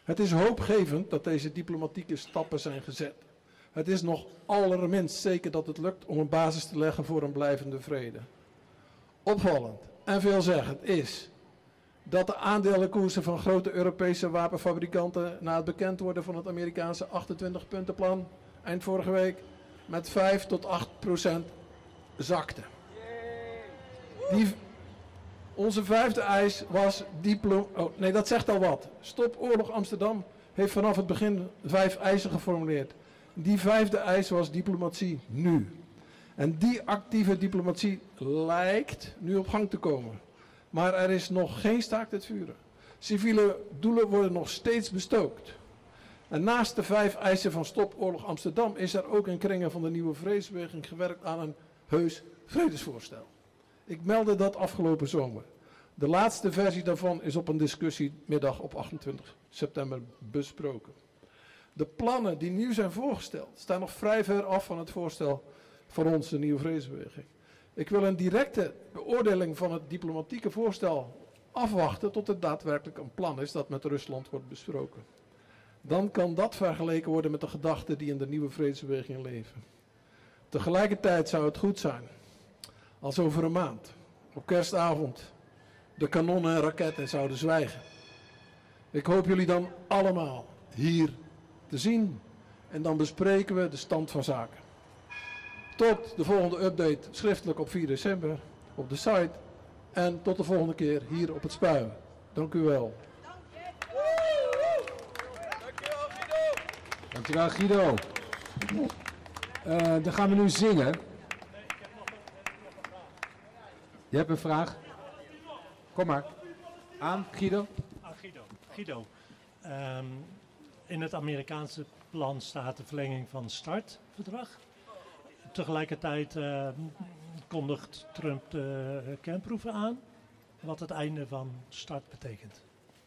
Het is hoopgevend dat deze diplomatieke stappen zijn gezet. Het is nog allerminst zeker dat het lukt om een basis te leggen voor een blijvende vrede. Opvallend en veelzeggend is dat de aandelenkoersen van grote Europese wapenfabrikanten na het bekend worden van het Amerikaanse 28-puntenplan eind vorige week met 5 tot 8% zakten. Onze vijfde eis was dat zegt al wat. Stop Oorlog Amsterdam heeft vanaf het begin 5 eisen geformuleerd. Die vijfde eis was diplomatie nu. En die actieve diplomatie lijkt nu op gang te komen. Maar er is nog geen staakt het vuren. Civiele doelen worden nog steeds bestookt. En naast de 5 eisen van Stop Oorlog Amsterdam is er ook in kringen van de nieuwe vredesbeweging gewerkt aan een heus vredesvoorstel. Ik meldde dat afgelopen zomer. De laatste versie daarvan is op een discussiemiddag op 28 september besproken. De plannen die nu zijn voorgesteld staan nog vrij ver af van het voorstel van ons, de nieuwe vredesbeweging. Ik wil een directe beoordeling van het diplomatieke voorstel afwachten tot er daadwerkelijk een plan is dat met Rusland wordt besproken. Dan kan dat vergeleken worden met de gedachten die in de nieuwe vredesbeweging leven. Tegelijkertijd zou het goed zijn als over een maand, op kerstavond, de kanonnen en raketten zouden zwijgen. Ik hoop jullie dan allemaal hier te zien en dan bespreken we de stand van zaken. Tot de volgende update schriftelijk op 4 december op de site en tot de volgende keer hier op het Spuien. Dank u wel. Dankjewel Guido. Dan gaan we nu zingen. Je hebt een vraag? Kom maar. Aan Guido. Guido. In het Amerikaanse plan staat de verlenging van het START-verdrag. Tegelijkertijd kondigt Trump de kernproeven aan. Wat het einde van START betekent.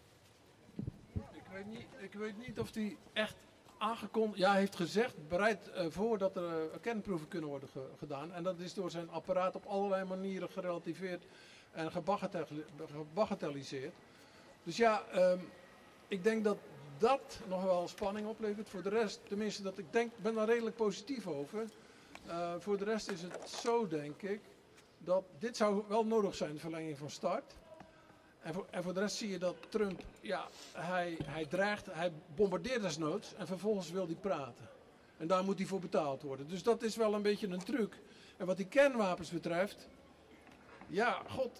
Ik weet niet of hij echt aangekondigd, ja, hij heeft gezegd, bereid voor dat er kernproeven kunnen worden gedaan. En dat is door zijn apparaat op allerlei manieren gerelativeerd en gebagatelliseerd. Dus ja, ik denk dat dat nog wel spanning oplevert. Voor de rest, tenminste, dat ben daar redelijk positief over. Voor de rest is het zo, denk ik, dat dit zou wel nodig zijn, de verlenging van START. En voor de rest zie je dat Trump, ja, hij dreigt, hij bombardeert desnoods en vervolgens wil hij praten. En daar moet hij voor betaald worden. Dus dat is wel een beetje een truc. En wat die kernwapens betreft, ja, god,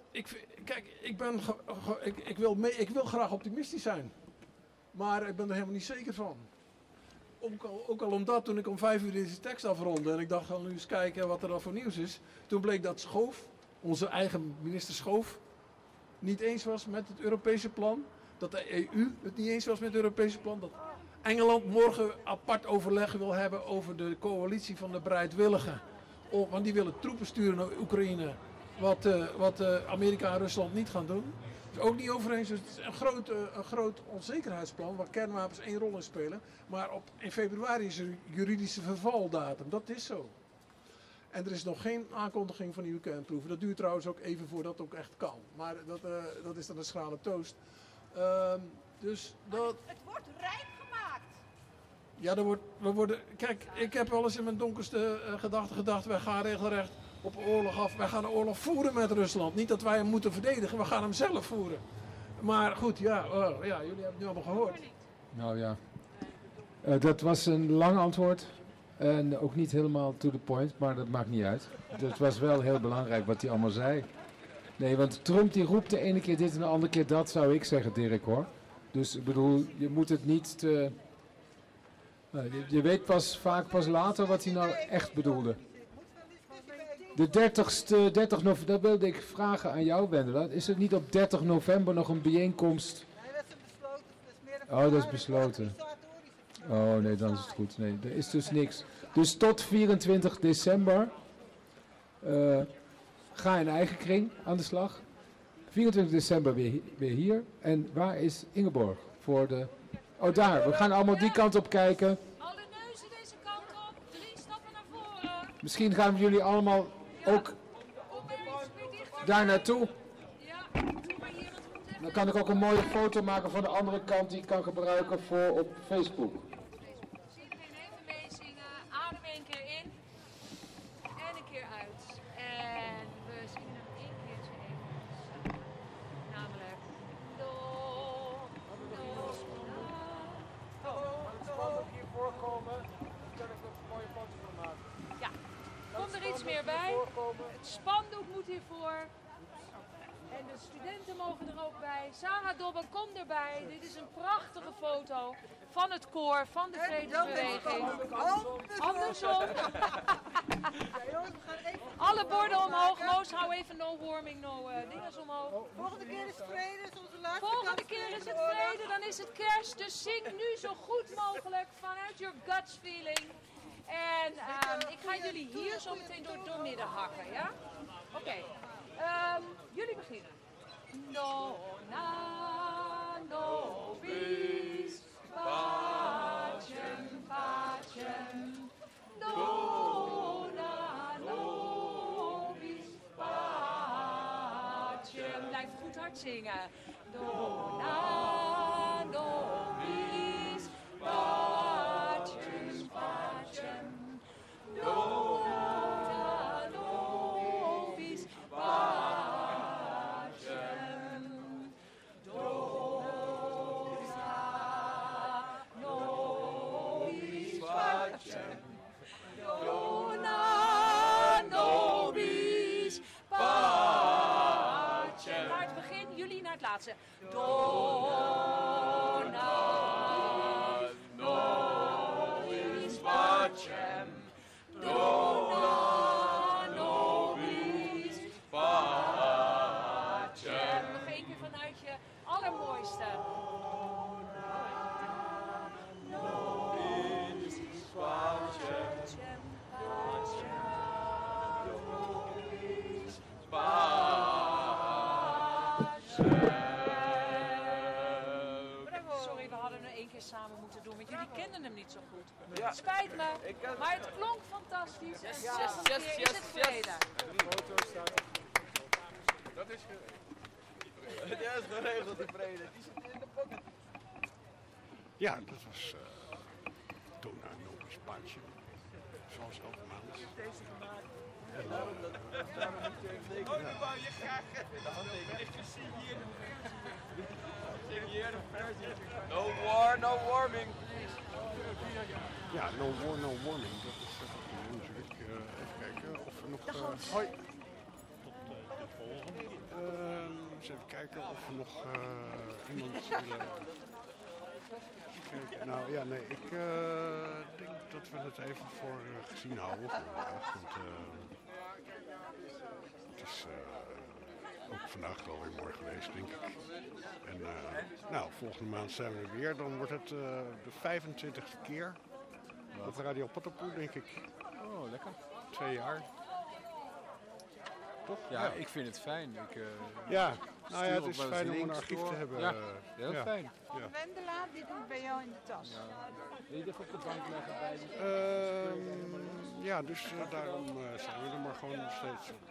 ik wil graag optimistisch zijn. Maar ik ben er helemaal niet zeker van. Ook al omdat toen ik om 5 uur deze tekst afrondde en ik dacht, ga nu eens kijken wat er dan voor nieuws is. Toen bleek dat Schoof, onze eigen minister Schoof, niet eens was met het Europese plan. Dat de EU het niet eens was met het Europese plan. Dat Engeland morgen apart overleg wil hebben over de coalitie van de bereidwilligen. Want die willen troepen sturen naar Oekraïne. Wat Amerika en Rusland niet gaan doen. Dus ook niet over eens. Dus het is een groot onzekerheidsplan waar kernwapens 1 rol in spelen. Maar in februari is er juridische vervaldatum. Dat is zo. En er is nog geen aankondiging van nieuwe kernproeven. Dat duurt trouwens ook even voordat dat ook echt kan. Maar dat is dan een schrale toast. Dus dat... Het wordt rijp gemaakt. Ja, kijk, ik heb wel eens in mijn donkerste gedachten gedacht, wij gaan regelrecht op oorlog af. Wij gaan een oorlog voeren met Rusland. Niet dat wij hem moeten verdedigen, we gaan hem zelf voeren. Maar goed, ja, jullie hebben het nu allemaal gehoord. Nou ja, dat was een lang antwoord. En ook niet helemaal to the point, maar dat maakt niet uit. Het was wel heel belangrijk wat hij allemaal zei. Nee, want Trump die roept de ene keer dit en de andere keer dat, zou ik zeggen, Dirk, hoor. Dus ik bedoel, je moet het niet te... Je weet vaak pas later wat hij nou echt bedoelde. De 30 november, dat wilde ik vragen aan jou, Wendela. Is er niet op 30 november nog een bijeenkomst? Nee, dat is besloten. Dat is meer Oh, dat is besloten. Oh nee, dan is het goed. Nee, er is dus niks. Dus tot 24 december ga in eigen kring aan de slag. 24 december weer hier. En waar is Ingeborg voor de... Oh, daar. We gaan allemaal die kant op kijken. Alle neuzen deze kant op. 3 stappen naar voren. Misschien gaan jullie allemaal ook daar naartoe. Ja, doe maar hier het goed in. Dan kan ik ook een mooie foto maken van de andere kant die ik kan gebruiken voor op Facebook. Zie iedereen even meezingen. Adem 1 keer in. En een keer uit. En we zingen hem 1 keertje even. Namelijk. Do. Hier voorkomen, dan kan ik een mooie foto van maken. Ja, komt er iets meer bij. Het spandoek moet hiervoor. En de studenten mogen er ook bij. Sarah Dobbe, kom erbij. Dit is een prachtige foto van het koor, van de vredesbeweging. Andersom. Alle borden omhoog. Moos, hou even no warming, no dinges omhoog. Volgende keer is vrede, is onze laatste Volgende keer is het vrede, dan is het kerst. Dus zing nu zo goed mogelijk vanuit your guts feeling. En ik ga jullie hier zo meteen door midden hakken, ja? Oké. Jullie beginnen. Dona nobis pacem pacem. Dona nobis pacem. Blijf goed hard zingen. Dona nobis pacem pacem. Dona nobis pacem. Dona nobis pacem. Dona nobis pacem. Naar het begin, jullie naar het laatste. Dona nobis pacem. Dona nobis pacem. Nog één keer vanuit je allermooiste. Nobis pacem. Sorry, we hadden hem 1 keer samen moeten doen, want jullie kenden hem niet zo goed. Het spijt me, maar het klonk fantastisch. En volgende keer is het vrede. Dat is geregeld. Ja, dat is geregeld, de vrede. Die zit in de pocket. Ja, dat was Dona Nobis Pacem. Zoals elke maand. Deze gemaakt. En daarom moet je even denken. Oh, dat wou je graag even de handtekening. Ik zie hier de versie. No war, no warming, please. Ja, no war, no warning. Dat is natuurlijk. Even kijken of er nog... hoi. Eens even kijken of er nog iemand willen... Kijken. Nou ja, nee, ik denk dat we het even voor gezien houden vandaag. Want het is ook vandaag wel weer mooi geweest, denk ik. En nou, volgende maand zijn we er weer. Dan wordt het de 25e keer op Radio Potterpoel, denk ik. Oh, lekker. 2 jaar. Toch? Ja, ik vind het fijn. Ja, nou ja, het stuur is ook wel fijn eens om een links archief door. te hebben. Ja, heel fijn. Ja. Wendela, die doet bij jou in de tas. Wil je dit op de bank leggen bij Ja, dus daarom zijn we er maar gewoon nog steeds op.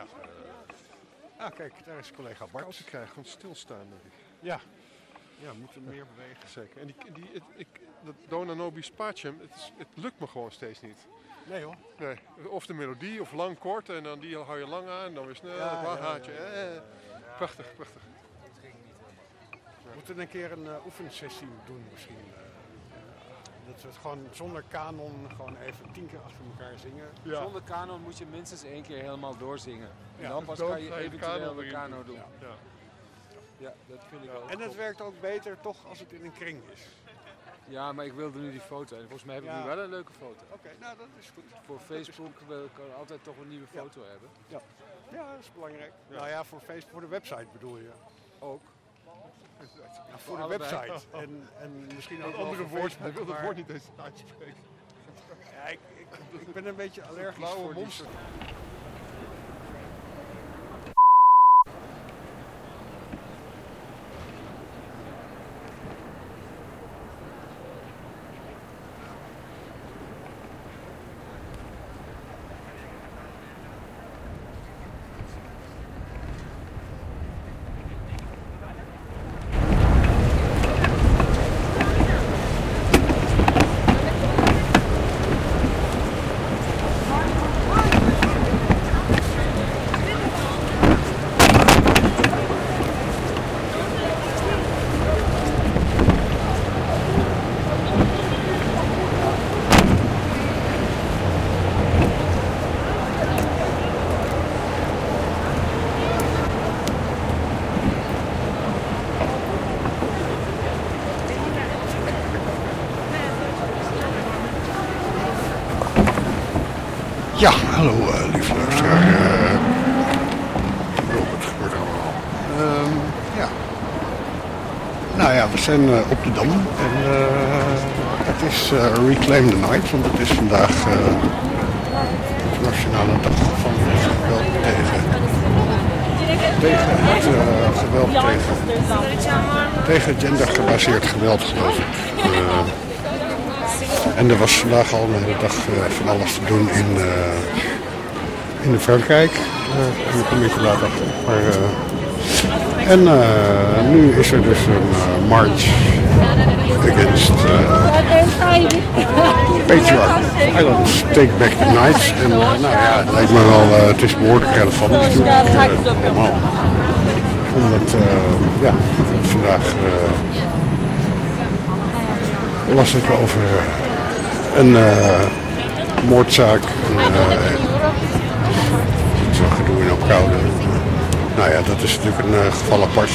Kijk, daar is collega Bart. Als ik krijg van stilstaan. Ja, we moeten meer bewegen. Zeker. En dat Dona Nobis Pacem, het lukt me gewoon steeds niet. Nee hoor. Nee. Of de melodie, of lang kort, en dan die hou je lang aan, dan weer snel, haatje. Prachtig, prachtig. We moeten een keer een oefensessie doen misschien. Dat we het gewoon zonder kanon gewoon even 10 keer achter elkaar zingen. Ja. Zonder kanon moet je minstens 1 keer helemaal doorzingen. En Ja, dan pas dan kan je ga je de eventueel kanon de erin kano doen. doen. Ja. Ja, dat vind ik wel. En het werkt ook beter toch als het in een kring is. Ja, maar ik wilde nu die foto. En volgens mij heb ik nu wel een leuke foto. Oké, nou dat is goed. Voor Facebook wil ik altijd toch een nieuwe foto hebben. Ja, dat is belangrijk. Ja. Nou ja, voor Facebook, voor de website bedoel je. Ook. Ja, voor de allebei. website. En misschien ook Dat wel andere voor woord, Facebook, ik wil het maar- woord niet eens uitspreken. Ja, ik ben een beetje allergisch Blauwe voor die monster. Ja, hallo lieve luisteraar. Het gebeurt allemaal. Ja. Nou ja, we zijn op de Dam. En het is Reclaim the Night, want het is vandaag de nationale dag van het geweld tegen het geweld tegen gendergebaseerd geweld, geloof ik. En er was vandaag al een hele dag van alles te doen in Frankrijk. Daar kom ik een beetje later achter. Maar, en nu is er dus een march against patriarchy. Islands take back the nights. En nou ja, het lijkt me wel, het is behoorlijk relevant natuurlijk. Allemaal. Omdat, ja, vandaag was het over een moordzaak. Zo'n gedoe in Opkoude. Nou ja, dat is natuurlijk een geval apart.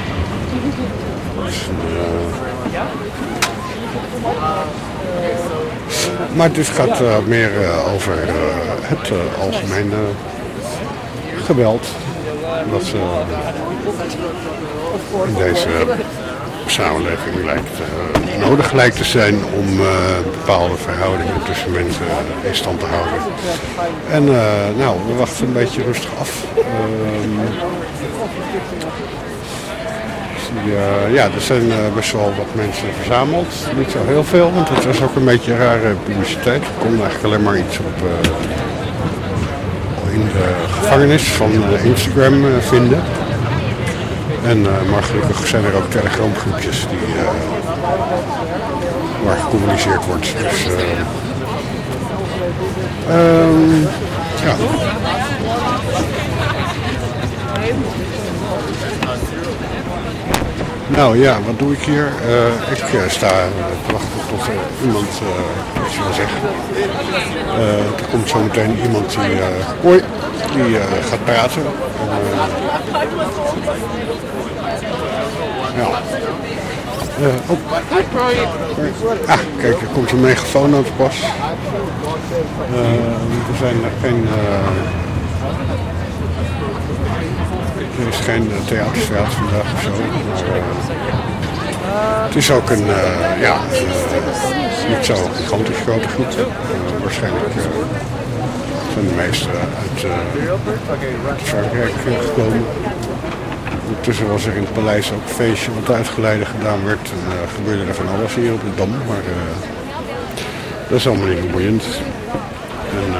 Dus, maar het dus gaat meer over het algemene geweld. Dat in deze samenleving nodig lijkt te zijn om bepaalde verhoudingen tussen mensen in stand te houden. En nou, we wachten een beetje rustig af. Ja, er zijn best wel wat mensen verzameld. Niet zo heel veel, want het was ook een beetje rare publiciteit. Ik kon eigenlijk alleen maar iets op in de gevangenis van Instagram vinden. En, maar gelukkig zijn er ook telegramgroepjes waar gecommuniceerd wordt. Dus, ja. Nou ja, wat doe ik hier? Ik sta te wachten tot iemand iets wil zeggen. Er komt zo meteen iemand die gaat praten. Ja. Kijk, er komt een megafoon aan te pas. Er zijn geen... er is geen theaterstraat vandaag of zo. Maar, het is ook een, ja, niet zo gigantisch grote groep. Waarschijnlijk zijn de meesten uit Frankrijk gekomen. Ondertussen was er in het paleis ook een feestje wat uitgeleide gedaan werd. En gebeurde er van alles hier op de Dam, maar dat is allemaal niet boeiend. En,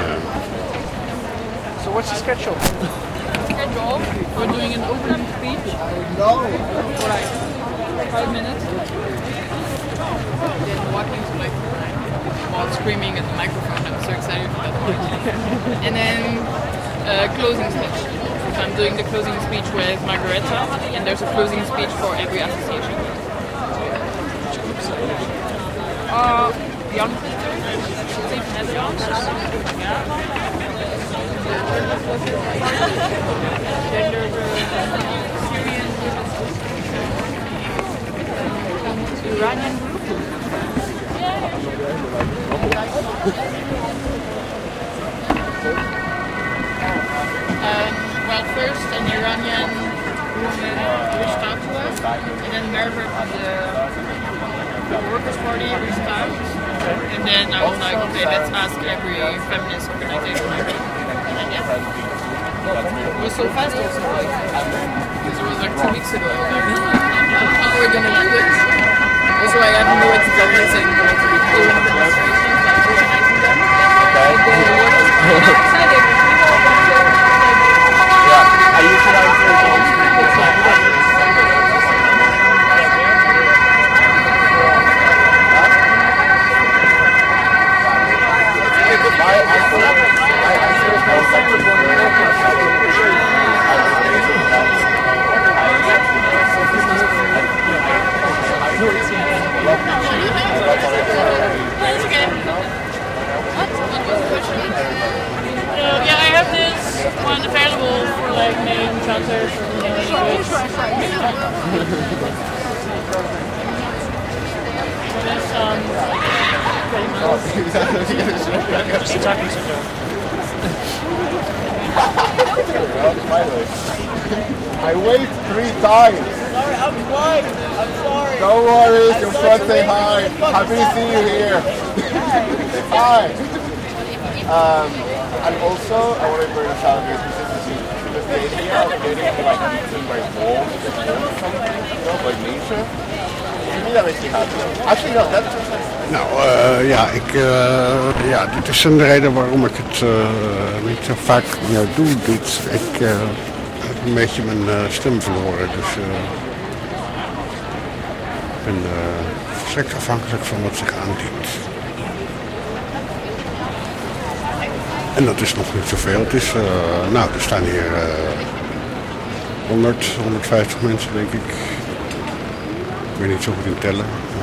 so what's the schedule? Schedule? We're doing an opening speech. No. For like 5 minutes. Then walking to like while screaming at the microphone. I'm so excited for that part. And then closing speech. So I'm doing the closing speech with Margareta, and there's a closing speech for every association. Jan Pieter, Steve Netherlands. Gender, Syrian, Iranian group. Well, first an Iranian woman reached out to us, and then Merver from the Workers' Party reached out, and then I was like, okay, let's ask every feminist organization. And then yeah, it was so fast also, like, because it was like 2 weeks ago. How are we gonna do this? Also, I have no experience in doing demonstrations, like organizing them. I'm excited. I have this one available for like main transfers from I waved 3 times. Sorry, I'm blind. I'm sorry. Don't worry, your friends say hi. Happy to see you here. Hi. And also, I want to bring a shout out to the idea of getting like eaten by wolves or something, like nature. To me that makes me happy. Actually, no, that's Nou, dit is een reden waarom ik het niet zo vaak meer doe. Ik heb een beetje mijn stem verloren, dus ik ben volstrekt afhankelijk van wat zich aandient. En dat is nog niet zoveel. Het is, er staan hier 100, 150 mensen, denk ik. Ik weet niet zo goed in tellen.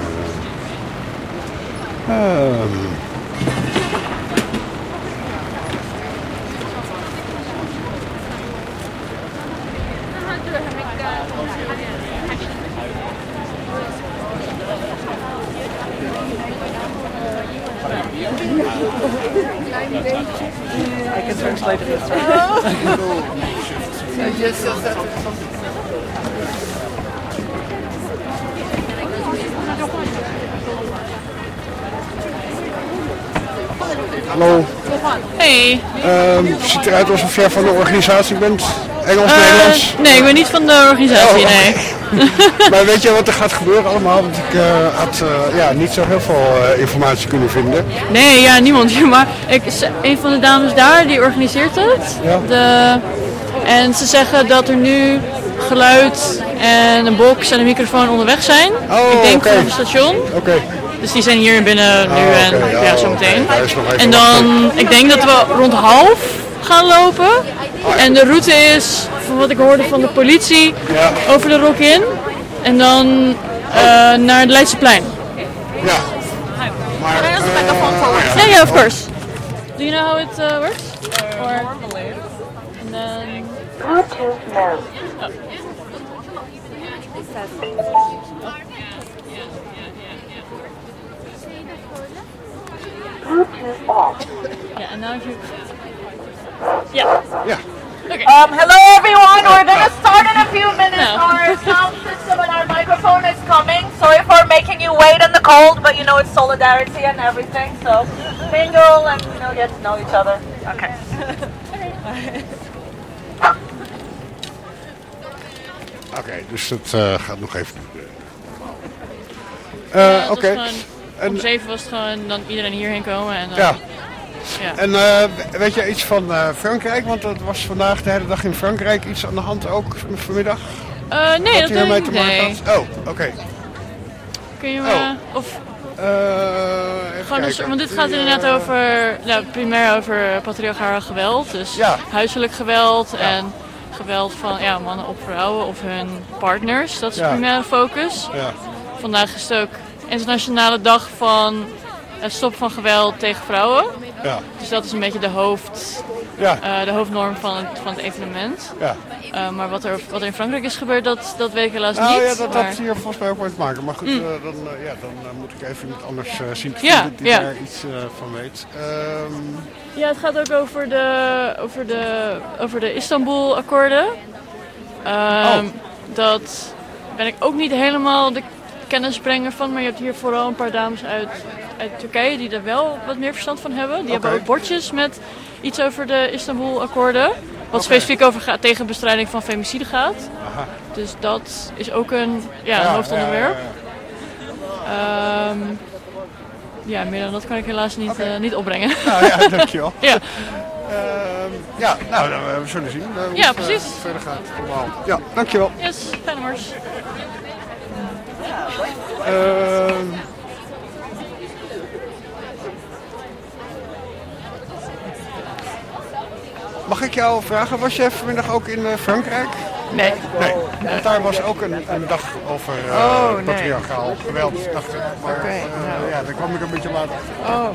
I can translate it. Hallo. Hey. Ziet eruit alsof jij van de organisatie bent? Engels-Nederlands? Nee, ik ben niet van de organisatie, nee. Maar weet je wat er gaat gebeuren allemaal? Want ik had niet zo heel veel informatie kunnen vinden. Nee, ja, niemand. Maar een van de dames daar, die organiseert het. Ja. En ze zeggen dat er nu geluid en een box en een microfoon onderweg zijn. Ik denk vanaf het station. Dus die zijn hier binnen nu en zometeen. En dan, ik denk dat we rond 12:30 gaan lopen. En de route is, van wat ik hoorde van de politie, over de Rock In. En dan naar het Leidseplein. Ja. Maar, yeah, of course. Do you know how it works? Normally. And then... Bluetooth mode. Bluetooth off. Yeah, and now if you... Yeah. Yeah. Okay. Hello everyone, we're gonna start in a few minutes. Our sound system and our microphone is coming. Sorry for making you wait in the cold, but you know it's solidarity and everything, so mingle and get to know each other. Okay. Oké, dus dat gaat nog even duren. Oké. Om 7 was het gewoon dan iedereen hierheen komen en dan... Ja. Ja. En weet je iets van Frankrijk? Want dat was vandaag de hele dag in Frankrijk iets aan de hand ook vanmiddag? Nee, dat weet ik niet. Oh, oké. Kun je me... want dit gaat inderdaad over, primair over patriarchaal geweld. Dus huiselijk geweld en geweld van mannen op vrouwen of hun partners. Dat is de primaire focus. Ja. Vandaag is het ook internationale dag van stop van geweld tegen vrouwen. Ja. Dus dat is een beetje de hoofdnorm van het evenement. Ja. Maar wat er in Frankrijk is gebeurd, dat weet ik helaas niet. Ja, dat had hier volgens mij ook mee te maken. Maar goed, dan moet ik even iemand anders zien te vinden die daar iets van weet. Ja, het gaat ook over de Istanbul-akkoorden. Dat ben ik ook niet helemaal de kennisbrenger van, maar je hebt hier vooral een paar dames uit Turkije die er wel wat meer verstand van hebben. Die hebben ook bordjes met iets over de Istanbul-akkoorden. Wat specifiek over tegenbestrijding van femicide gaat. Aha. Dus dat is ook een hoofdonderwerp. Meer dan dat kan ik helaas niet opbrengen. Nou ja, dankjewel. Ja. We zullen zien hoe het verder gaat. Allemaal. Ja, dankjewel. Yes, fijne mars. Mag ik jou vragen, was jij vanmiddag ook in Frankrijk? Nee. Want daar was ook een dag over patriarchaal geweld, dacht ik. Maar daar kwam ik een beetje later achter. Oh.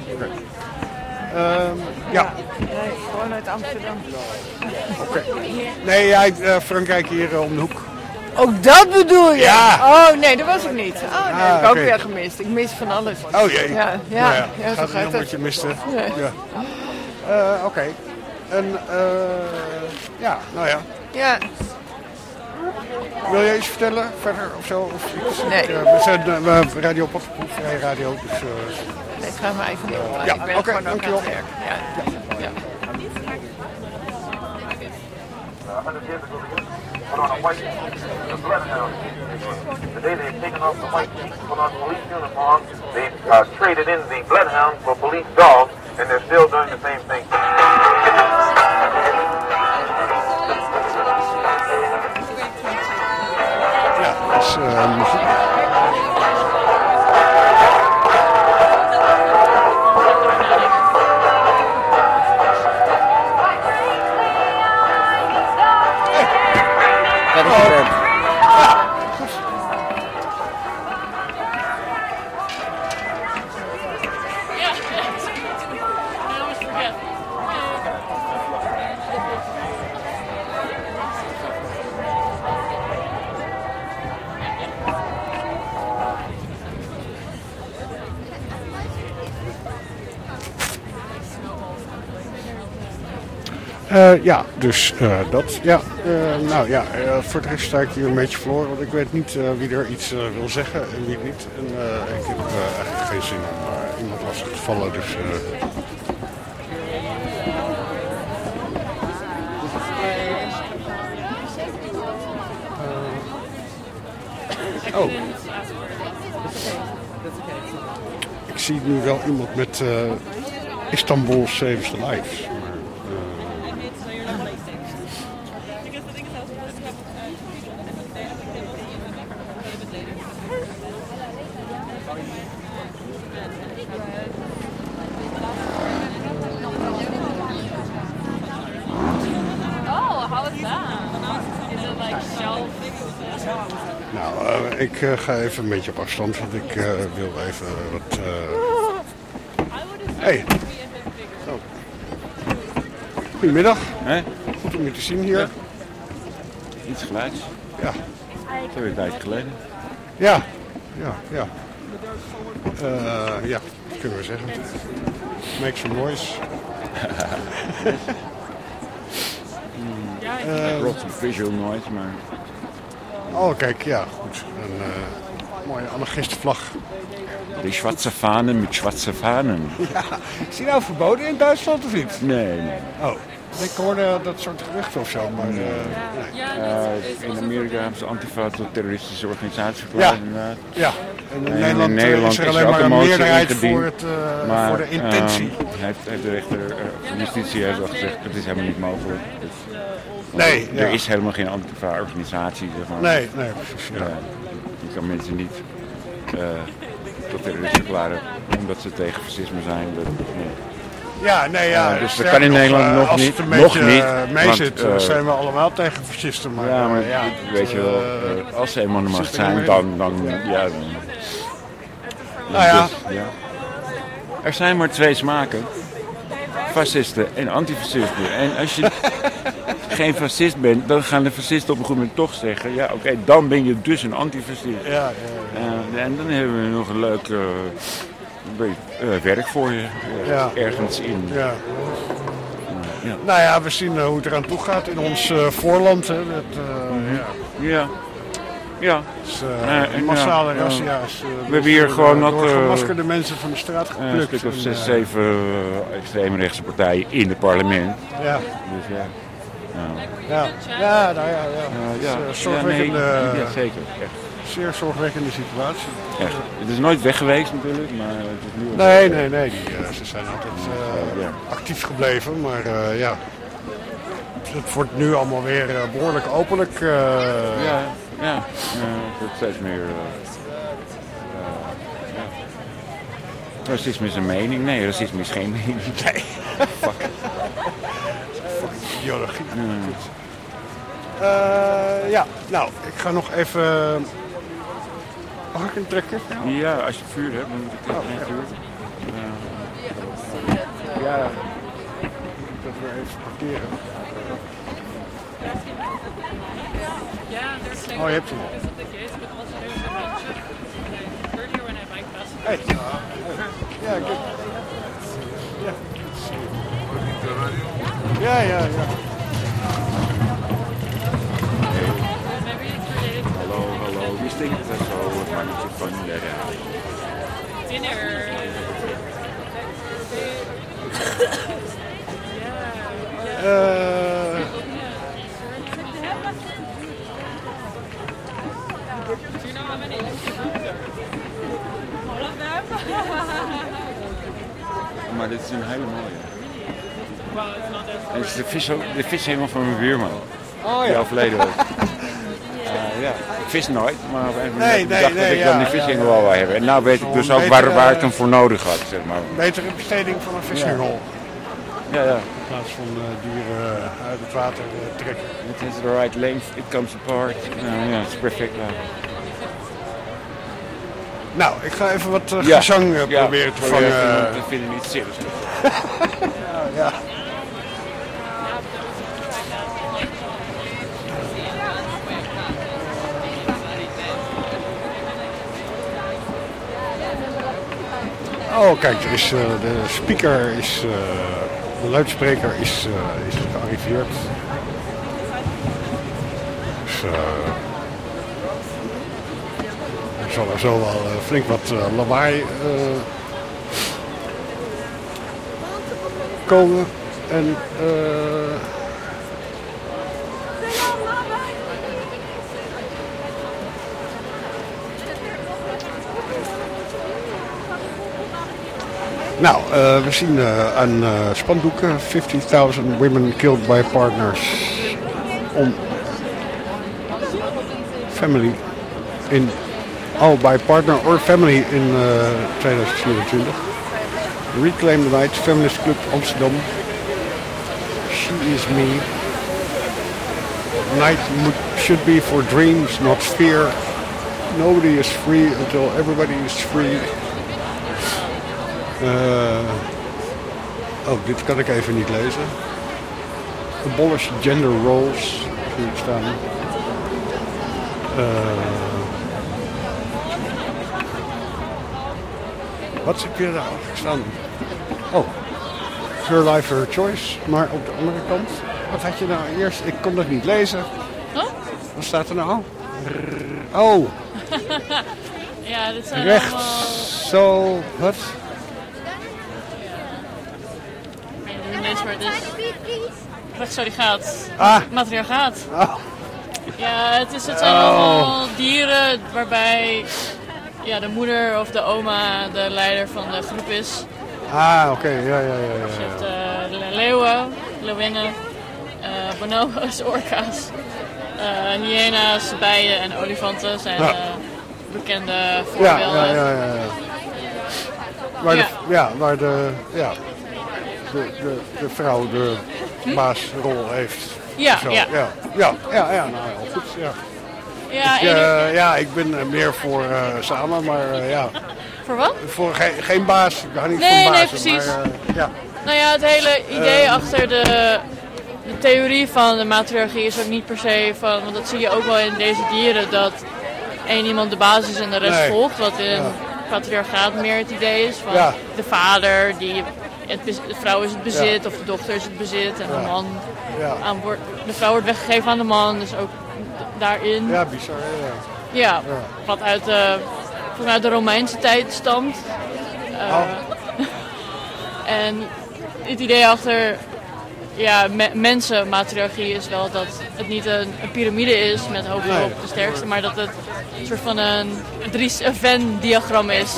Nee, gewoon uit Amsterdam. Oké. Nee, Frankrijk hier om de hoek. Ook dat bedoel je? Ja. Oh nee, dat was ik niet. Oh nee, dat heb ik ook weer gemist. Ik mis van alles. Oh jee. Ja, gaat het nog wat je miste. Nee. Ja. Oké. En ja, nou ja. Ja. Wil jij iets vertellen verder of zo? Of iets? Nee. We zijn Radio Pottenpoel, vrij radio. Dus, Nee, ik ga maar even niet. Ja, ik ben oké, gewoon ook aan dankjewel. het werk. Ja. The day they've taken off the white sheets, put on police uniforms, they've traded in the bloodhound for police dogs, and they're still doing the same thing. Ja, dat is muziek. Dat is het. Ja, dus dat. Ja, nou ja, voor de rest sta ik hier een beetje voor, want ik weet niet wie er iets wil zeggen en wie niet. En ik heb eigenlijk geen zin om iemand lastig te vallen, dus... Oh. Ik zie nu wel iemand met Istanbul Saves Lives. Nou, ik ga even een beetje op afstand, want ik wil even wat... Hey. Oh. Goedemiddag. Goed om je te zien hier. Ja. Iets geluids. Ja. Dat heb ik een tijdje geleden. Ja. Ja, kunnen we zeggen. Make some noise. Lots of visual noise, maar... Oh, kijk, ja, goed. Een mooie anarchistenvlag. Die zwarte Fahnen met zwarte Fahnen. Ja, is die nou verboden in Duitsland of niet? Nee. Oh, ik hoorde dat soort geruchten of zo, maar... In Amerika hebben ze Antifa tot terroristische organisatie verklaard, inderdaad. Ja, en in Nederland is er alleen maar een meerderheid voor de intentie. Heeft de rechter van justitie heeft al gezegd, het is helemaal niet mogelijk. Nee, er is helemaal geen Antifa-organisatie. Zeg maar. Nee, precies. Ja. Je kan mensen niet tot terrorist verklaren omdat ze tegen fascisme zijn. Ja, nee, ja. Dus dat kan in Nederland nog niet. Nog niet. Mee zit, zijn we allemaal tegen fascisten. Maar, ja, maar weet je wel, als ze eenmaal aan de macht zijn, dan ja. Nou ja. Ja. Er zijn maar twee smaken. Fascisten en antifascisten. En als je geen fascist bent, dan gaan de fascisten op een goed moment toch zeggen... ja, oké, dan ben je dus een antifascist. Ja. En dan hebben we nog een leuk werk voor je. Ergens in. Ja. Nou ja, we zien hoe het eraan toe gaat in ons voorland. Hè. Ja. Dus, massale razzia's. We hebben hier gewoon door gemaskerde mensen van de straat geplukt. Een stuk of 6, 7 extreemrechtse partijen in het parlement. Ja. Dus ja. Zorgwekkende, ja, zeker. Echt. Zeer zorgwekkende situatie. Echt. Het is nooit weg geweest natuurlijk, maar het is nu... Nee. Ze zijn altijd actief gebleven, maar ja. Het wordt nu allemaal weer behoorlijk openlijk. Het wordt steeds meer... Racisme is een mening. Nee, racisme is geen mening. Nee. Fuck. Ideologie. Ja, nou, ik ga nog even... Mag ik hem trekken? Ja, als je vuur hebt, dan moet ik geen vuur. Ja, ik moet dat weer even parkeren. Oh, je hebt hem al. Hey. Ja, good. Yeah. Ja, ja, ja. Hallo, wie stinkt er zo? Het mannetje van de radio. Dinner. Maar dit is een hele mooie. Dit is de vis helemaal van mijn buurman. Oh Die ja. overleden was. Ja, ik vis nooit, maar op een Nee, dacht dat ik dan die vishengel wel wil hebben. En nou weet ik dus ook betere, waar ik hem voor nodig had, zeg maar. Betere besteding van een vishengel. Ja, ja. In plaats van dieren uit het water trekken. It is the right length, it comes apart. Nou ja, het is perfect. Nou, ik ga even wat gezang proberen te vangen. Dat vind ik niet serieus. Ja. Oh, kijk, er is, de speaker is, de luidspreker is gearriveerd. Dus er zal er zo wel flink wat lawaai komen. En nou, we zien aan spandoeken 50,000 women killed by partners on family in by partner or family in 2024. Reclaim the Night, Feminist Club Amsterdam. She is me. Night should be for dreams, not fear. Nobody is free until everybody is free. Dit kan ik even niet lezen. Abolish gender roles. Zie ik staan. Wat heb je daar staan? Oh, her life, her choice. Maar op de andere kant, wat had je nou eerst? Ik kon dat niet lezen. Huh? Wat staat er nou? Oh. Ja, dit zijn recht, allemaal... zo, wat? Lees maar, dus... Rechtssoligaat. Ah. Matriarchaat. Oh. Ja, het zijn allemaal dieren waarbij de moeder of de oma de leider van de groep is. Ah, oké, ja. Dus je hebt leeuwen, leeuwinnen, bonobos, orka's, hyena's, bijen en olifanten zijn bekende voorbeelden. Waar de vrouw de baasrol heeft. Ja. Nou heel goed, ja. Ik ben meer voor samen, maar ja. Voor wat? Voor geen baas, ik ga niet nee, van baas. Nee, precies. Maar, Nou ja, het hele idee achter de theorie van de matriarchie is ook niet per se van, want dat zie je ook wel in deze dieren, dat één iemand de basis is en de rest volgt, wat in patriarchaat meer het idee is van de vader, die de vrouw is het bezit of de dochter is het bezit en de man de vrouw wordt weggegeven aan de man, dus ook daarin. Ja, bizar. Ja, wat vanuit de Romeinse tijd stamt. En het idee achter mensenmatriarchie is wel dat het niet een piramide is met hoofd op de sterkste, maar dat het een soort van een Venn-diagram is.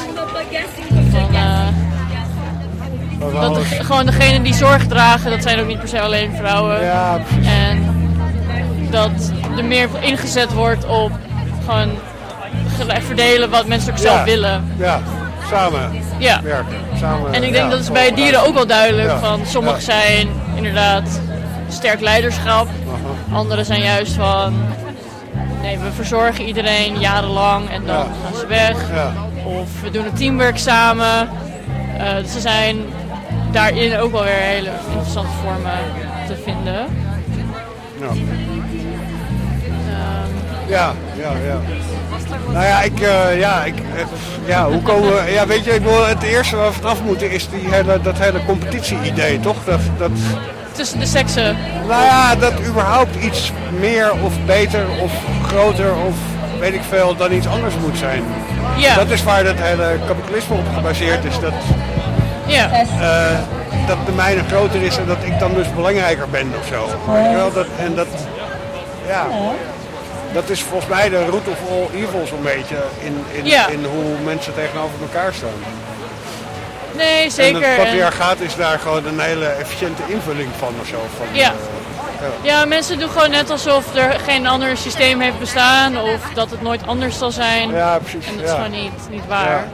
Dat gewoon degenen die zorg dragen, dat zijn ook niet per se alleen vrouwen. Ja, precies. En dat er meer ingezet wordt op gewoon gelijk verdelen wat mensen ook zelf willen. Ja, samen werken. Samen, en ik denk dat is bij dieren ook wel duidelijk. Van sommigen zijn inderdaad sterk leiderschap. Anderen zijn juist van nee, we verzorgen iedereen jarenlang en dan gaan ze weg. Of we doen een teamwork samen. Dus ze zijn daarin ook wel weer hele interessante vormen te vinden. Ja. Nou ja, hoe komen we... Ja, weet je, het eerste waar we vanaf moeten is dat hele competitie-idee, toch? Dat tussen de seksen? Nou ja, dat überhaupt iets meer of beter of groter of weet ik veel dan iets anders moet zijn. Ja. Dat is waar dat hele kapitalisme op gebaseerd is. Dat de mijne groter is en dat ik dan dus belangrijker ben of zo. Dat is volgens mij de root of all evil zo'n beetje in hoe mensen tegenover elkaar staan. Nee, zeker. En het patriarchaat is daar gewoon een hele efficiënte invulling van of zo. Ja, mensen doen gewoon net alsof er geen ander systeem heeft bestaan of dat het nooit anders zal zijn. Ja, precies. En dat is gewoon niet waar.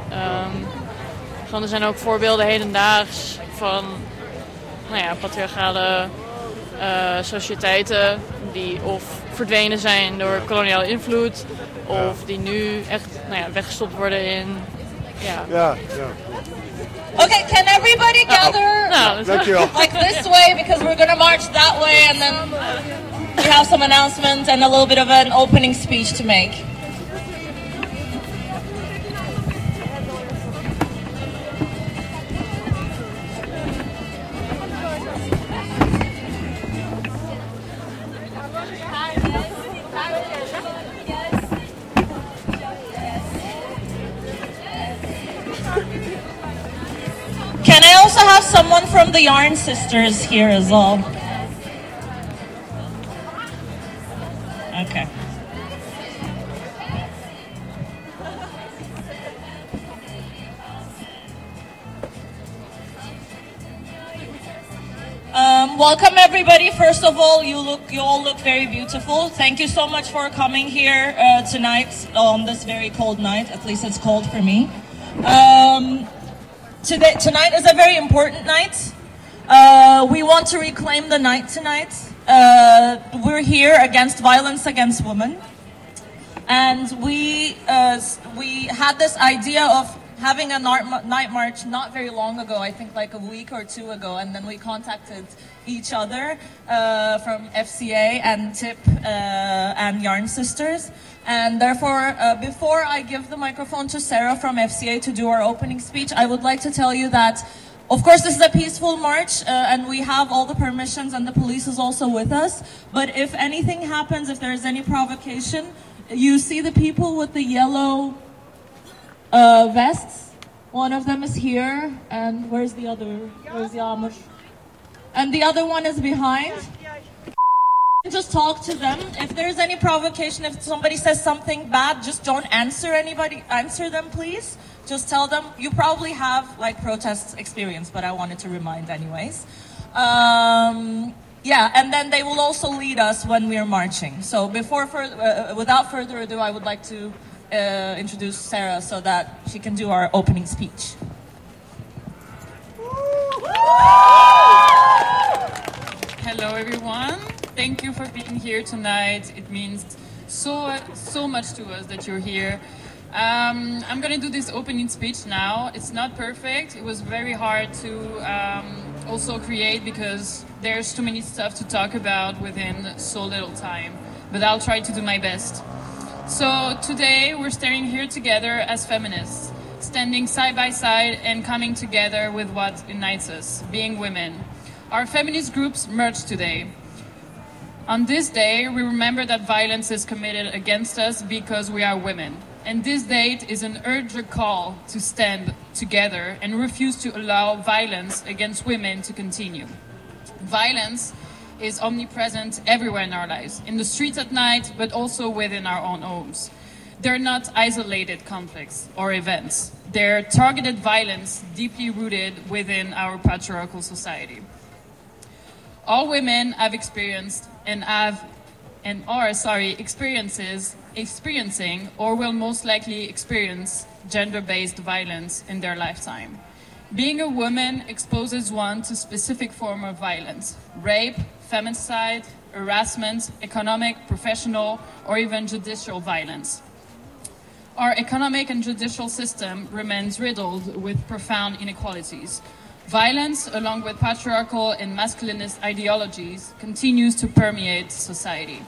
Er zijn ook voorbeelden hedendaags van patriarchale sociëteiten die of verdwenen zijn door koloniale invloed of die nu echt weggestopt worden in... Okay, can everybody gather like this way because we're going to march that way and then we have some announcements and a little bit of an opening speech to make. Can I also have someone from the Yarn Sisters here as well? Okay. Welcome everybody. First of all, you all look very beautiful. Thank you so much for coming here tonight on this very cold night. At least it's cold for me. Tonight is a very important night. We want to reclaim the night tonight. We're here against violence against women. And we had this idea of having a night march not very long ago, I think like a week or two ago, and then we contacted each other from FCA and TIP and Yarn Sisters. And therefore, before I give the microphone to Sarah from FCA to do our opening speech, I would like to tell you that, of course, this is a peaceful march, and we have all the permissions, and the police is also with us. But if anything happens, if there is any provocation, you see the people with the yellow vests. One of them is here, and where's the other? Where's the Amr? And the other one is behind. Just talk to them. If there's any provocation, if somebody says something bad, just don't answer them, please. Just tell them. You probably have like protest experience, but I wanted to remind anyways. And then they will also lead us when we are marching. So without further ado, I would like to introduce Sarah so that she can do our opening speech. Hello everyone. Thank you for being here tonight. It means so much to us that you're here. I'm going to do this opening speech now. It's not perfect. It was very hard to also create because there's too many stuff to talk about within so little time. But I'll try to do my best. So today we're standing here together as feminists, standing side by side and coming together with what unites us, being women. Our feminist groups merge today. On this day, we remember that violence is committed against us because we are women. And this date is an urgent call to stand together and refuse to allow violence against women to continue. Violence is omnipresent everywhere in our lives, in the streets at night, but also within our own homes. They're not isolated conflicts or events. They're targeted violence deeply rooted within our patriarchal society. All women have experienced and are experiencing or will most likely experience gender-based violence in their lifetime. Being a woman exposes one to specific form of violence: rape, femicide, harassment, economic, professional, or even judicial violence. Our economic and judicial system remains riddled with profound inequalities. Violence, along with patriarchal and masculinist ideologies, continues to permeate society.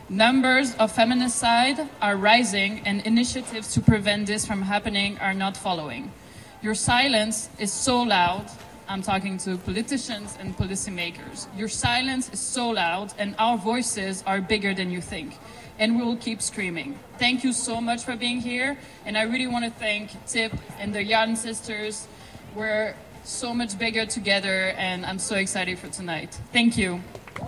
Numbers of feminicide are rising and initiatives to prevent this from happening are not following. Your silence is so loud. I'm talking to politicians and policymakers. Your silence is so loud and our voices are bigger than you think. And we will keep screaming. Thank you so much for being here. And I really want to thank Tip and the Jan sisters. We're so much bigger together and I'm so excited for tonight. Thank you.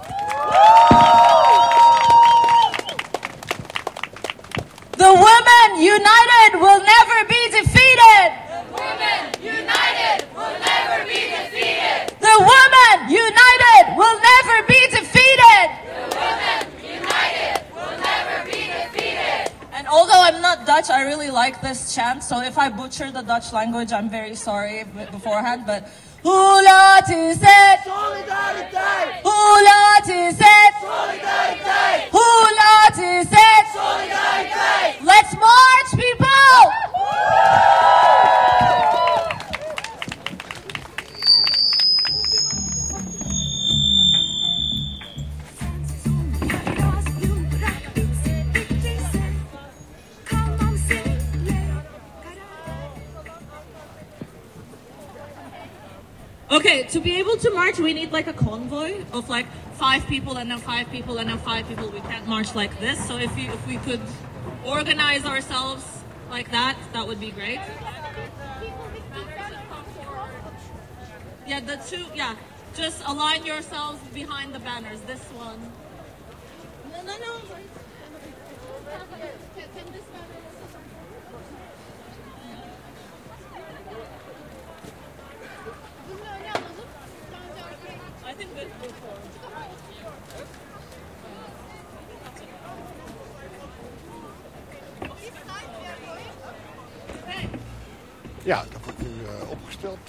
The women united will never be defeated. The women united will never be defeated. The women united will never be defeated. The women united will never be defeated. And although I'm not Dutch, I really like this chant. So if I butcher the Dutch language, I'm very sorry beforehand. But hoe laat is het? Solidariteit. Hoe laat is het? Solidariteit. Hoe laat is het? Solidariteit. Let's march, people! Okay, to be able to march, we need like a convoy of like 5 people and then 5 people and then 5 people. We can't march like this. So if we could organize ourselves like that, that would be great. Yeah, the two, yeah. Just align yourselves behind the banners. This one. No. Can this banner I think this before. Ja, dat wordt nu opgesteld.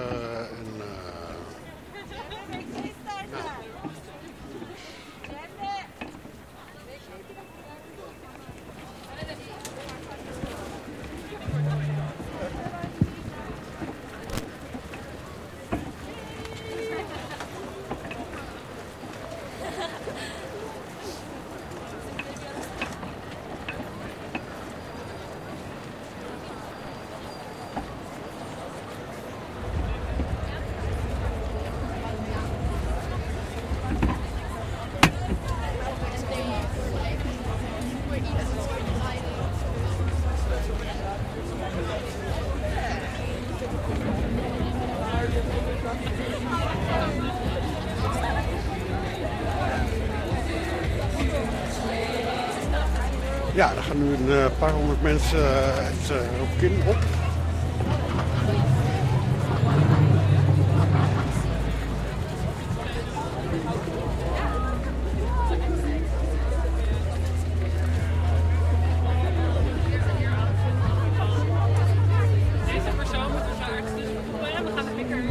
Ja, er gaan nu een paar honderd mensen het Rokin op. Deze persoon moet er zo ergens tussen komen en dan gaat het lekker.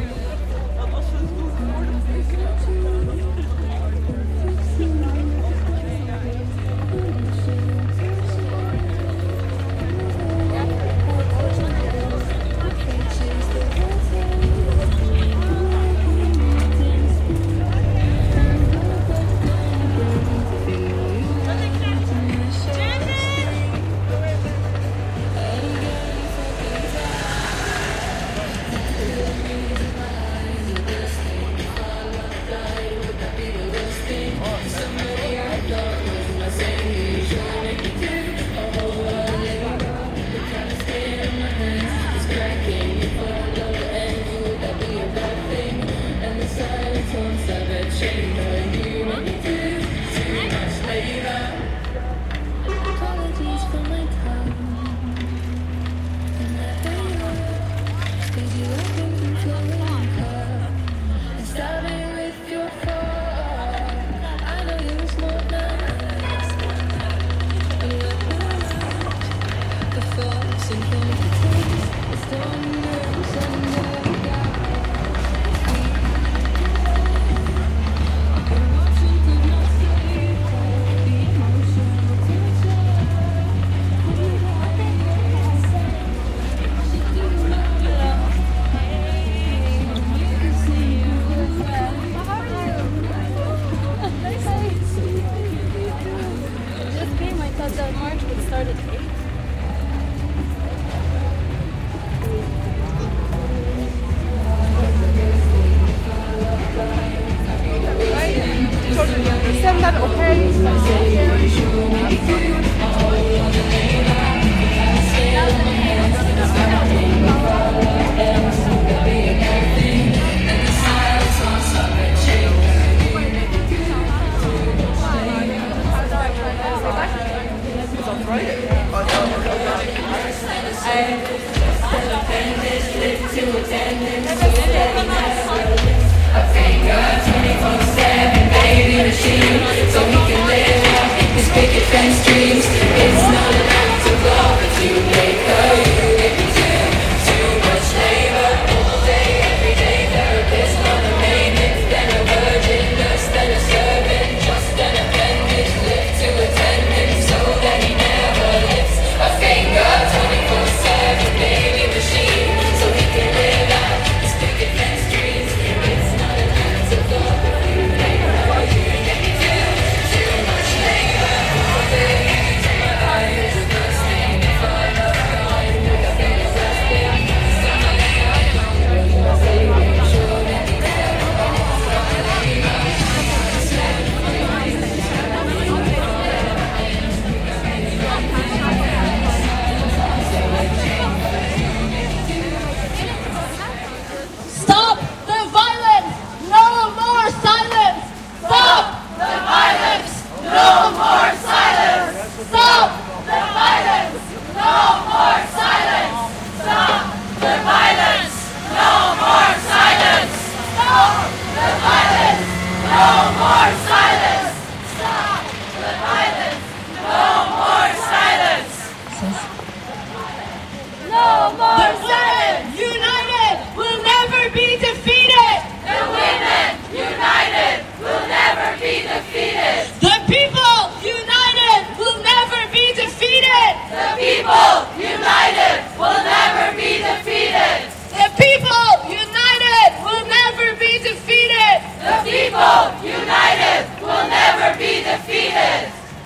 to attendance so that he never lifts a finger. 24/7 baby machine, so he can live out his picket fence dreams. It's not an act of love if you make her. You give me too much labor all day, every day. Therapist, mother, maintenance, then a virgin nurse, then a servant, just an appendage. Lift to attendance so that he never lifts a finger. 24/7 baby machine, so he can live out his picket fence dreams. It's not an act of love if you make her. You give me too much labor all day, every day. Is the first thing if I love her, I would have been the first thing. Someday I don't really say, make sure that he never Stop the violence! No more silence! Stop the violence! No more silence! Stop the violence! No more silence! Stop the violence! No more silence! Stop the violence! No more silence! Stop the violence! No more silence! No more silence! United will never be defeated! The women united will never be defeated! The people united will never be defeated! The people united will never be defeated! The people united will never be defeated! The people united will never be defeated!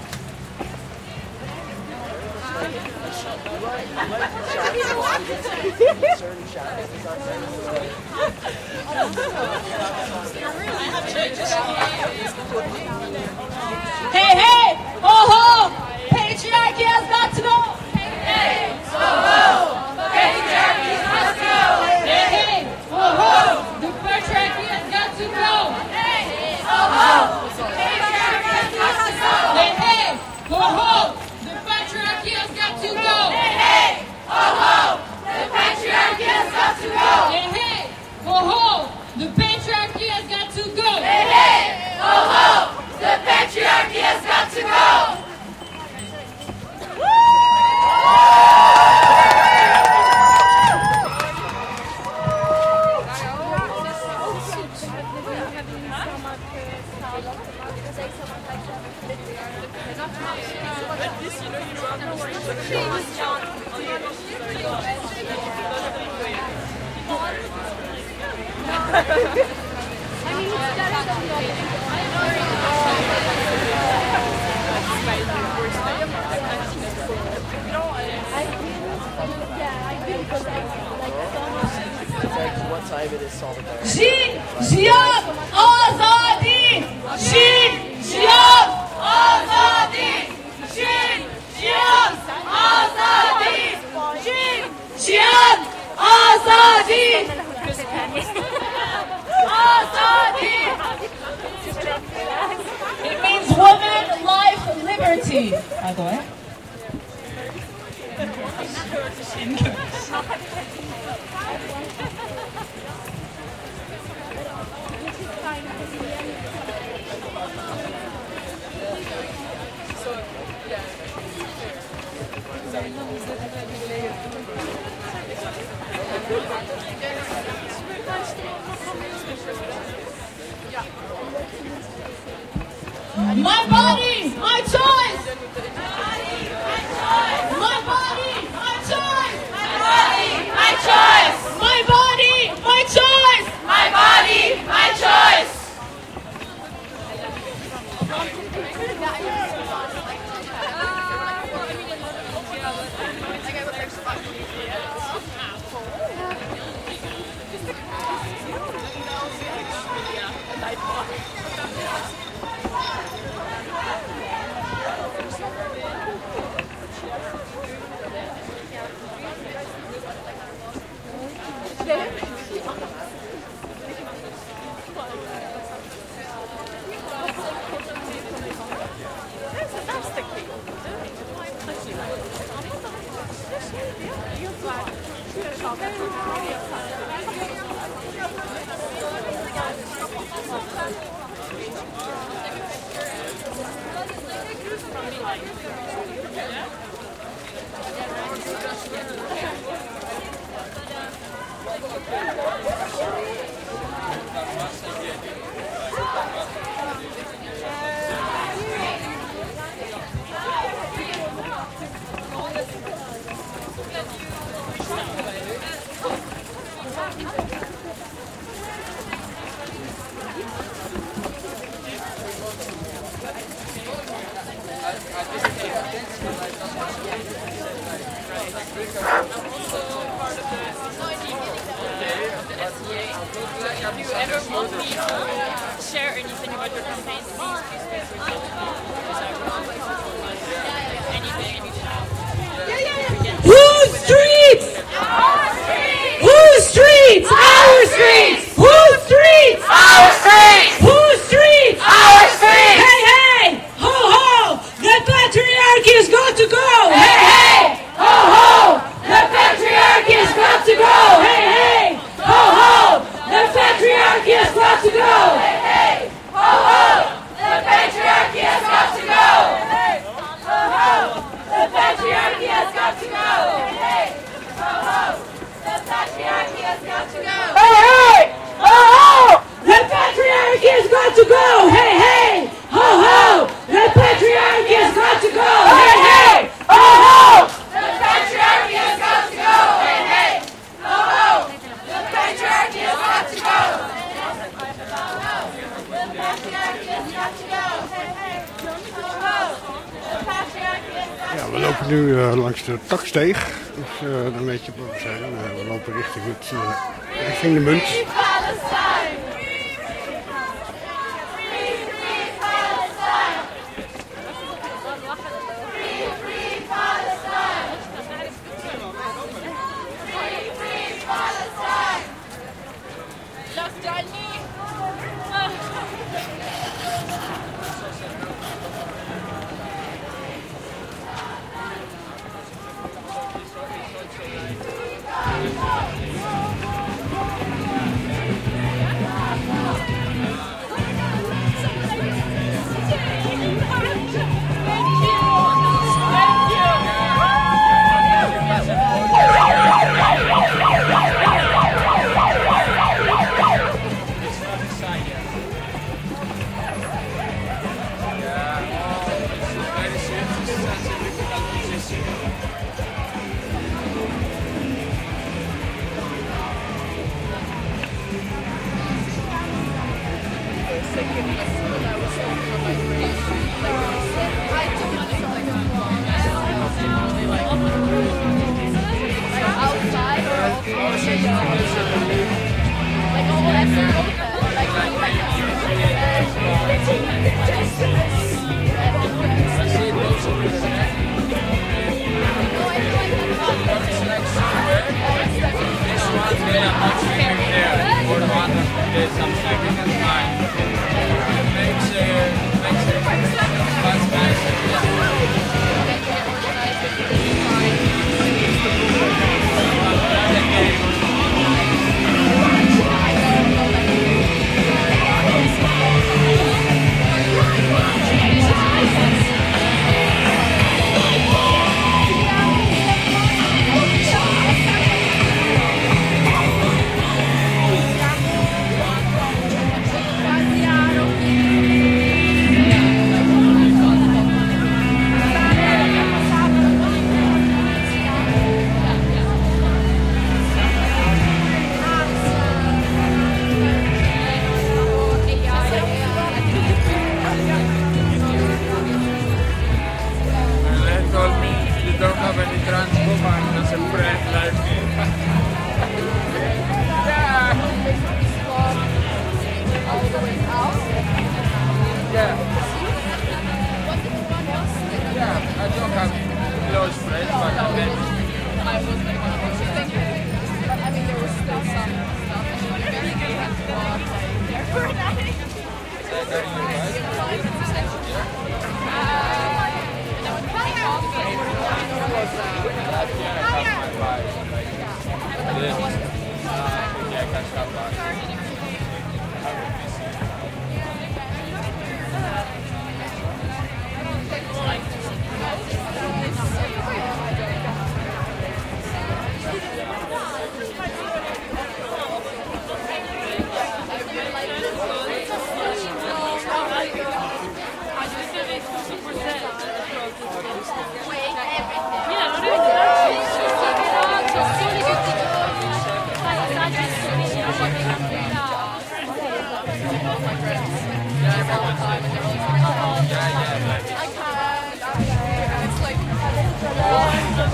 Hey, hey, ho, ho, patriarchy has got to go. Hey, ho, ho, patriarchy has got to go. Hey, hey, ho, ho, the patriarchy has got to go. Hey, ho, ho, patriarchy has got to go. Hey, hey, ho, ho, the patriarchy has got to go. Hey, hey, ho, ho, the patriarchy has got to go. Hey, hey, ho, ho, the patriarchy has got to go. Hey, hey, ho, ho, the patriarchy has got to go. Jihad Azadi! Jihad Azadi! Jihad Azadi! Jihad Azadi! Azadi! It means woman, life, liberty. By the way. My body, my choice. My body, my choice. My choice. My body, my choice. My body, my choice. Heel vaak. If you ever want me to share anything about your campaign, please feel free to reach out. Because I would like anything, any shout. Whose streets? Whose streets? Our streets. Whose streets? Our streets. Whose streets? Our streets. Hey, hey, ho, ho, the patriarchy has got to go. Hey, hey, ho, ho, the patriarchy has got to go. Hey, hey, ho, ho, the patriarchy has got to go. Hey, hey, ho, ho, the patriarchy has got to go. Hey, ho, ho, the patriarchy has got to go. Hey, ho, ho, the patriarchy has got to go. Hey, hey, ho, ho, the patriarchy has got to go. Hey, hey, ho, ho, the patriarchy has got to go. Hey, hey, ho, ho, the patriarchy has got to go. Hey, hey, ho, ho, the patriarchy has got to go. The patriarchy has got to go. Hey, hey, ho, ho, the patriarchy has got to go. Ja, we lopen nu langs de Taksteeg, dus dan weet je wat we zijn. We lopen richting de Munt.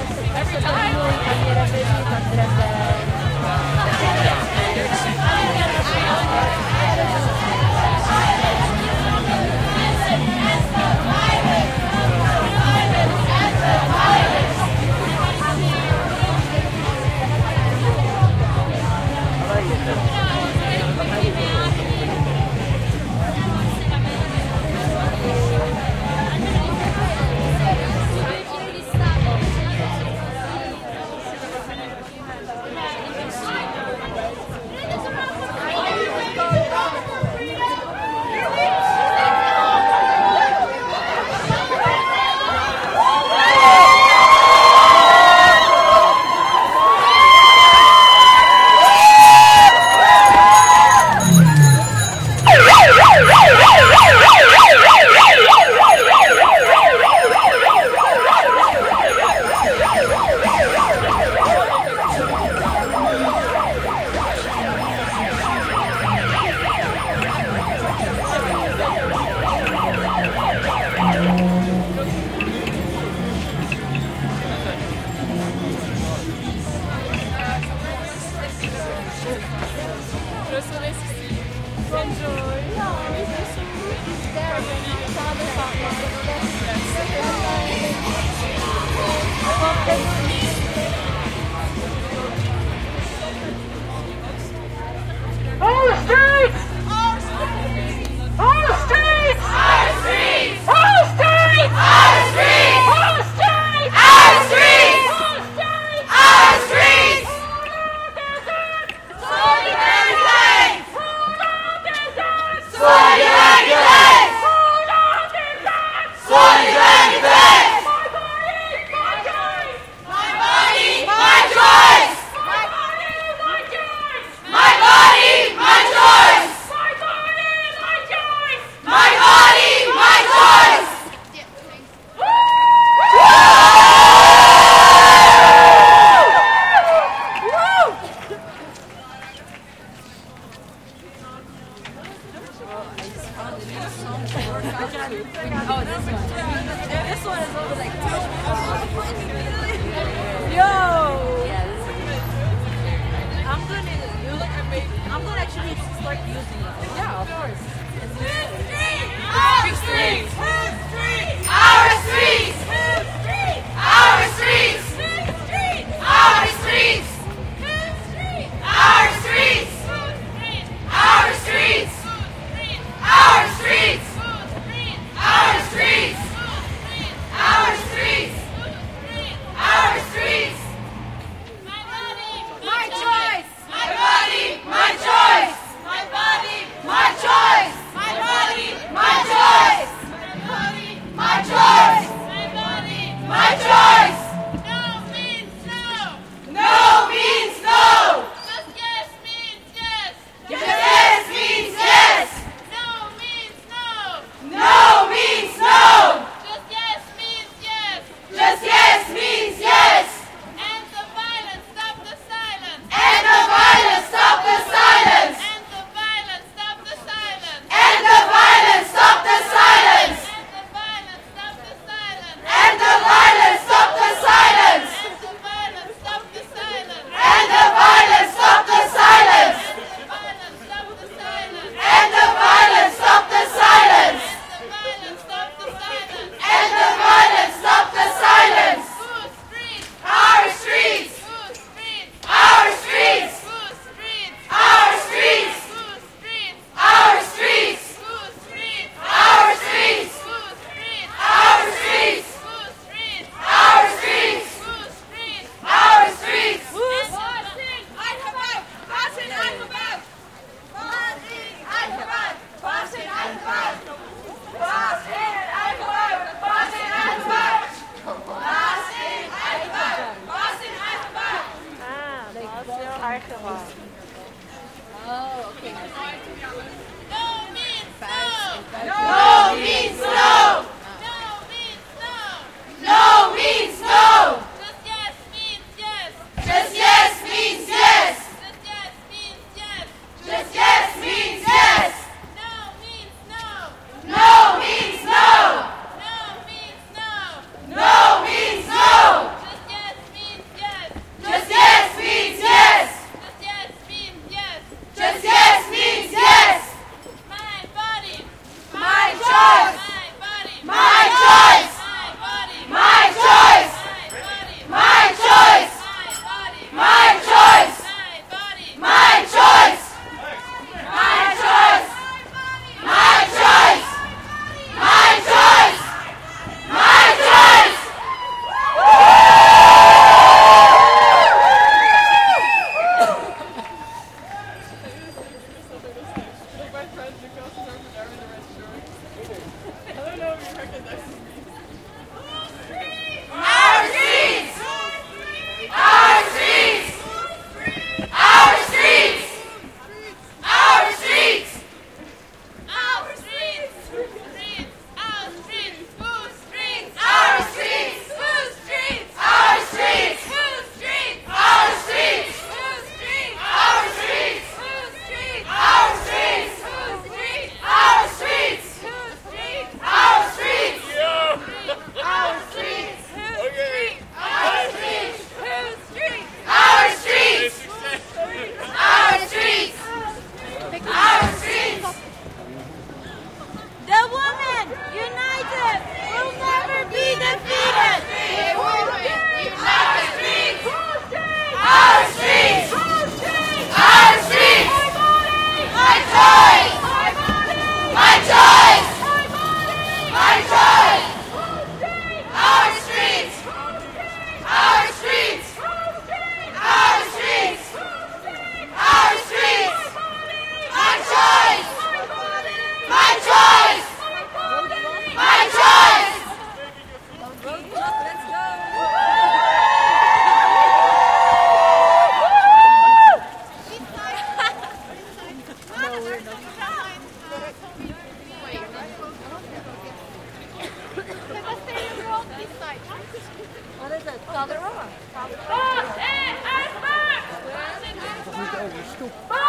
Every time Brussel is enjoy. Our streets! Our streets! Our streets! Our streets! Our streets! Our streets! Our streets! Our streets! Solidarity! Solidarity! Solidarity! My body, my choice! My body, my choice! My body, my choice! My body, my choice! I'm gonna actually start using it. Yeah, of course. Our streets! Our streets! Our streets! Our streets! Our streets! Our streets! Our streets! Our streets! Our streets! Our streets! My choice! My body! My choice! My body! My choice! My body! My choice! My choice! My choice! No means no! No means no! Just yes means yes! Just yes means yes! No means no! No means no! Just yes means yes! Just yes means yes! End the violence, stop the silence! End the violence, stop the silence! End the violence, stop the silence! End the violence, stop the silence! End the violence, stop the silence! End the violence, stop the silence! End the violence, stop the silence! End the violence, stop the silence! End the violence, stop the silence! Our streets! Our streets! Our streets! Our streets! Our streets! Our streets! Our streets! Our streets! Oh, okay. No means no! No means no! No means no! Just yes means yes! Just yes means yes! Just yes means yes! No means no! No means no! No means no! Just yes means yes! Just yes means yes! My body! My choice! My choice! My choice! My choice! My choice! My choice! My choice! My choice! My choice! My choice! Our streets! Our streets! Our streets! Bye!